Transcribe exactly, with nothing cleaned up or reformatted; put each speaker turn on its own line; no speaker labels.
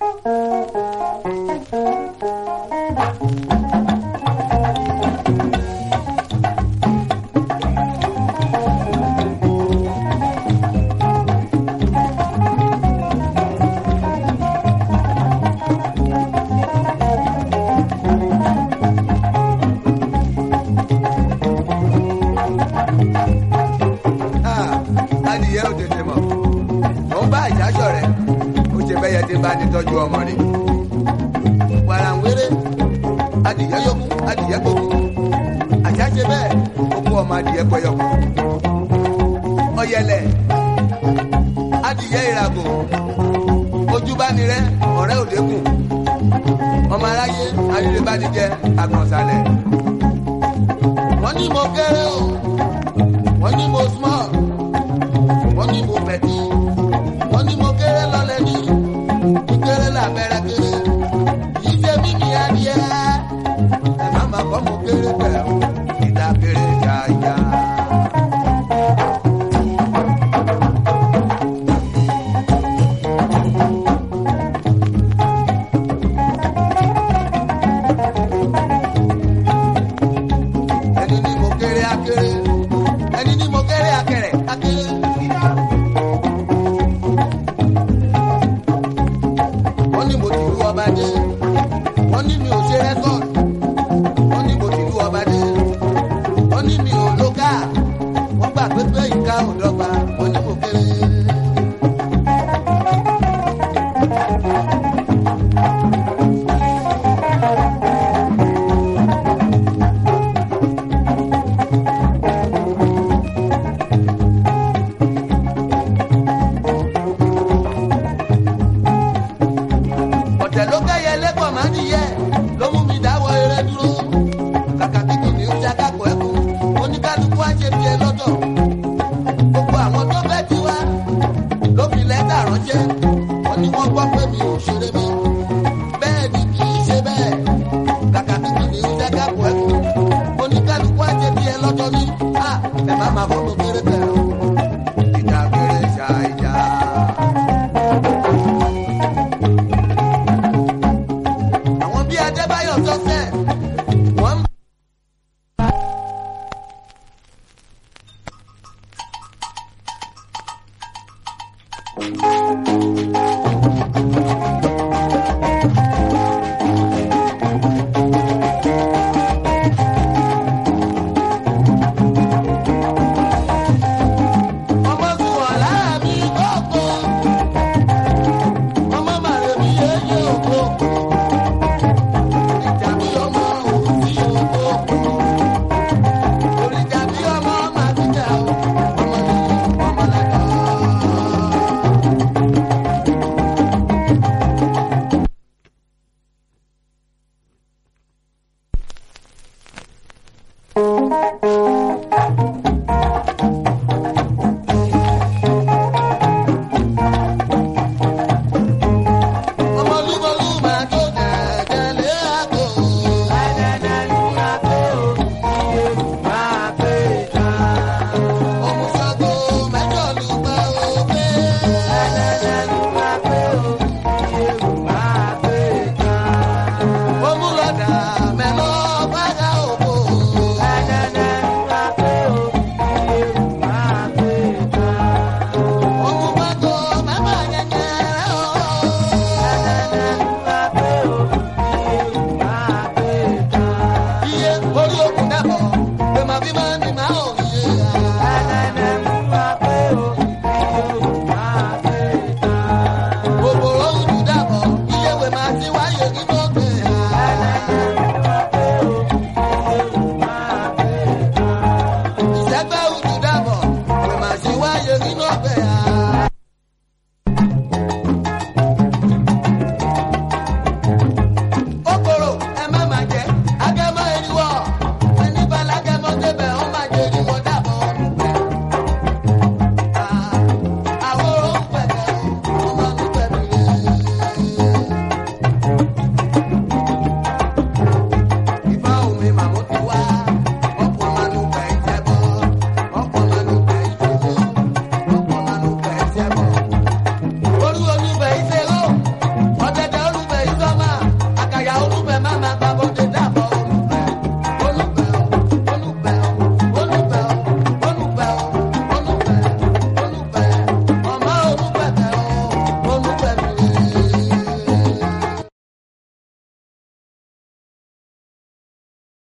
tọ́jú ọmọ rẹ̀ wàràǹwéré adìyẹ yókù adìyẹ kòkù àṣàṣe bẹ́ẹ̀ ó kó ọmọ adìyẹ pẹyọkù ọ̀yẹ̀lẹ̀ adìyẹ ìràgò ojúbánirẹ́ ọ̀rẹ́ òdekùn ọmọ aráyé arírébánijẹ àgbọ̀nsalẹ̀ wọ́n ní mo kéré o wọ́n ní mo small wọ́n ní mo pẹ̀tì wọ́n ní mo kéré lọ́lẹ̀ ní kéré lábẹ́rẹ́ kéré ìṣe mímí adìẹ ẹ̀ má má kọ́ mo kéré pẹ̀lú ìdá kéré yáyá. ẹni ní mo kéré akéré ẹni ní mo kéré akẹrẹ akéré. wọ́n ní mo ti lu ọba dé wọ́n ní mi ò ṣe rẹ́kọ̀dù wọ́n ní mo ti lu ọba dé wọ́n ní mi ò lókà wọ́n gbà pépé ìka ò dọ́gba wọ́n ní mo kéré. Gbogbo àwọn tó fẹ́ ti wá ló fi lẹ́tà ránṣẹ́ wọ́n ní wọ́n gbọ́ pé mi ò ṣeré